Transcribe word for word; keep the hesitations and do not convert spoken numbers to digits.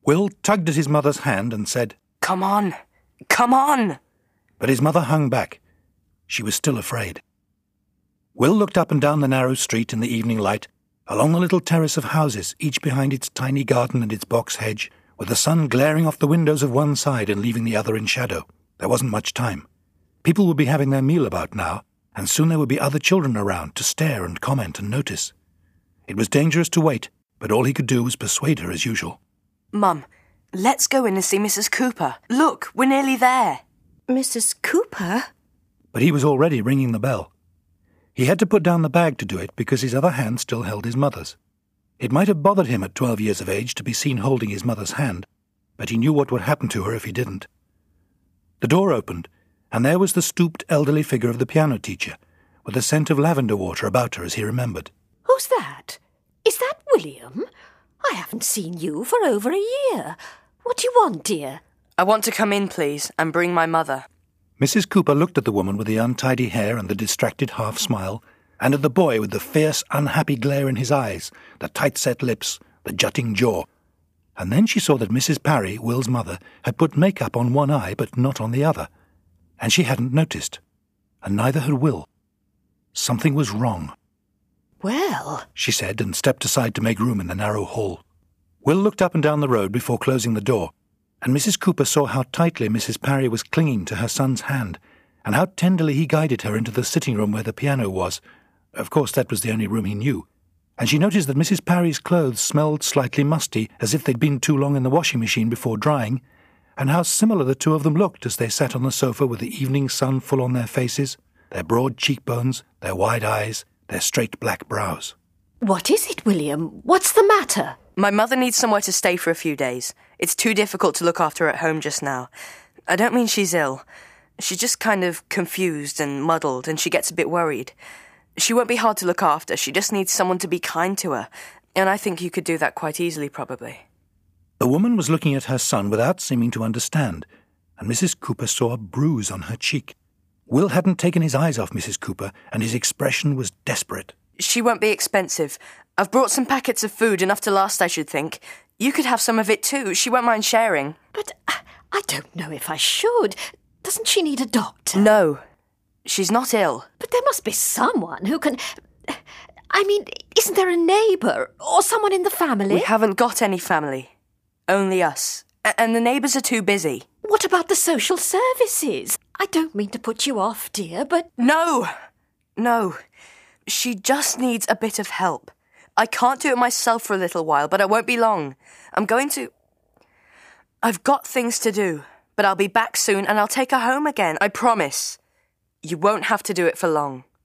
Will tugged at his mother's hand and said, "Come on, come on!" But his mother hung back. She was still afraid. Will looked up and down the narrow street in the evening light, along the little terrace of houses, each behind its tiny garden and its box hedge, with the sun glaring off the windows of one side and leaving the other in shadow. There wasn't much time. People would be having their meal about now, and soon there would be other children around to stare and comment and notice. It was dangerous to wait, but all he could do was persuade her as usual. "Mum, let's go in and see Missus Cooper. Look, we're nearly there." Missus Cooper? But he was already ringing the bell. He had to put down the bag to do it because his other hand still held his mother's. It might have bothered him at twelve years of age to be seen holding his mother's hand, but he knew what would happen to her if he didn't. The door opened, and there was the stooped elderly figure of the piano teacher, with a scent of lavender water about her as he remembered. Who's that? Is that William? I haven't seen you for over a year. What do you want, dear? "I want to come in, please, and bring my mother." Missus Cooper looked at the woman with the untidy hair and the distracted half-smile, and at the boy with the fierce, unhappy glare in his eyes, the tight-set lips, the jutting jaw. And then she saw that Missus Parry, Will's mother, had put makeup on one eye but not on the other. And she hadn't noticed. And neither had Will. Something was wrong. Well, she said, and stepped aside to make room in the narrow hall. Will looked up and down the road before closing the door, and Missus Cooper saw how tightly Missus Parry was clinging to her son's hand, and how tenderly he guided her into the sitting room where the piano was. Of course, that was the only room he knew. And she noticed that Missus Parry's clothes smelled slightly musty, as if they'd been too long in the washing machine before drying, and how similar the two of them looked as they sat on the sofa with the evening sun full on their faces, their broad cheekbones, their wide eyes, their straight black brows. What is it, William? What's the matter? My mother needs somewhere to stay for a few days. It's too difficult to look after her at home just now. I don't mean she's ill. She's just kind of confused and muddled, and she gets a bit worried. She won't be hard to look after. She just needs someone to be kind to her. And I think you could do that quite easily, probably. The woman was looking at her son without seeming to understand, and Missus Cooper saw a bruise on her cheek. Will hadn't taken his eyes off Missus Cooper, and his expression was desperate. "She won't be expensive. I've brought some packets of food, enough to last, I should think. You could have some of it too. She won't mind sharing." But uh, I don't know if I should. Doesn't she need a doctor? No. She's not ill. But there must be someone who can... I mean, isn't there a neighbour or someone in the family? We haven't got any family. Only us. A- and the neighbours are too busy. What about the social services? I don't mean to put you off, dear, but... No! No. She just needs a bit of help. I can't do it myself for a little while, but I won't be long. I'm going to... I've got things to do, but I'll be back soon and I'll take her home again, I promise. You won't have to do it for long.